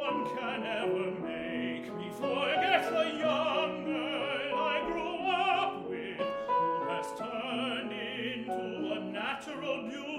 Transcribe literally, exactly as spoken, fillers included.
one can ever make me forget the young girl I grew up with, who has turned into a natural beauty.